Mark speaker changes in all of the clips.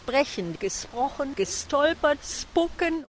Speaker 1: sprechen, gesprochen, gestolpert, spucken.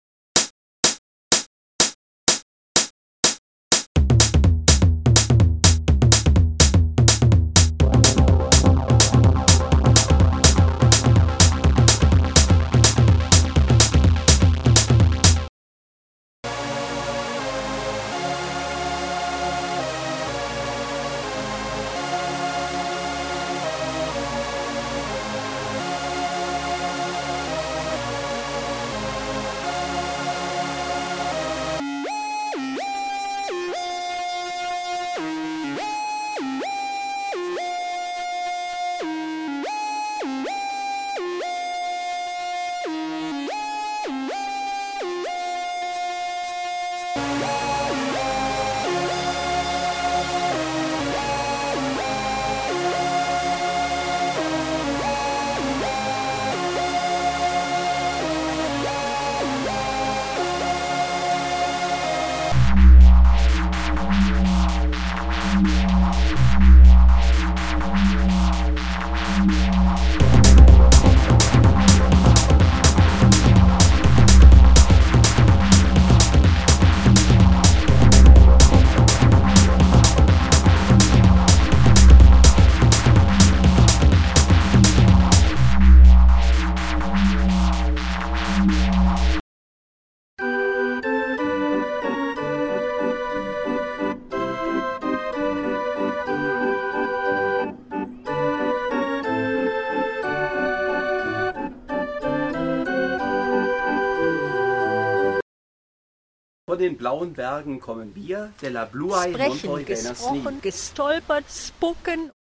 Speaker 2: Von den blauen Bergen kommen wir, de la Bluae
Speaker 1: Sprechen,
Speaker 2: Montoi Venas Ni.
Speaker 1: gesprochen, gestolpert, spucken.